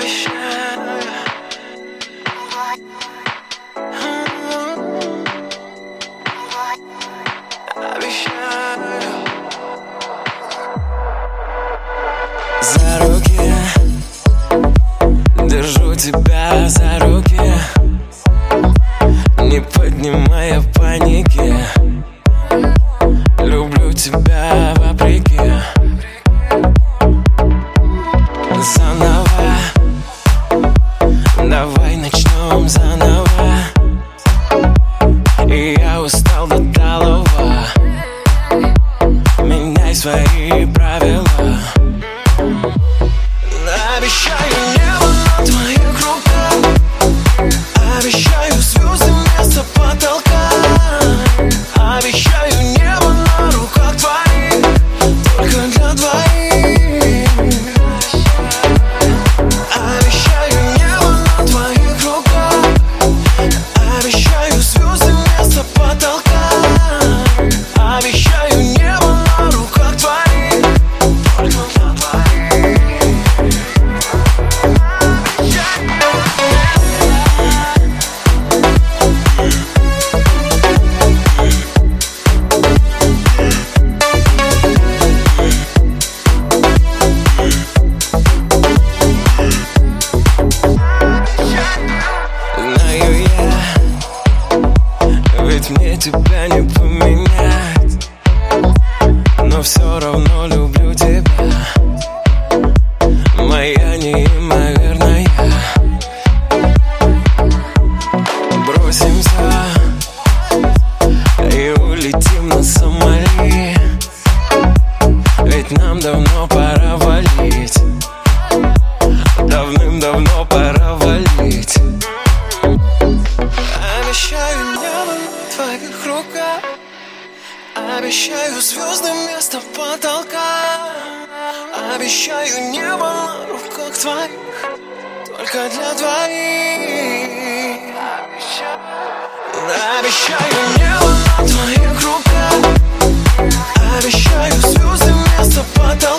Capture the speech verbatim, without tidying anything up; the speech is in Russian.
За руки, держу тебя за руки, не поднимая паники. Люблю тебя вопреки. Заново, давай начнем заново. И я устал до талого. Меняй свои правила. Обещаю небо на твоих руках, обещаю звезды вместо потолка, обещаю небо на руках твоих, только для двоих. Обещаю небо на твоих руках, обещаю звезды вместо потолка, обещаю небо на руках твоих, только для двоих. Знаю я, ведь мне тебя не поменять, но все равно люблю тебя, моя неимоверная. Бросимся и улетим на Сомали, ведь нам давно пора валить, давным-давно пора валить. Обещаю небо на твоих руках, обещаю звезды вместо потолка, обещаю небо на руках твоих, только для двоих. Обещаю небо на твоих руках, обещаю звезды вместо потолка.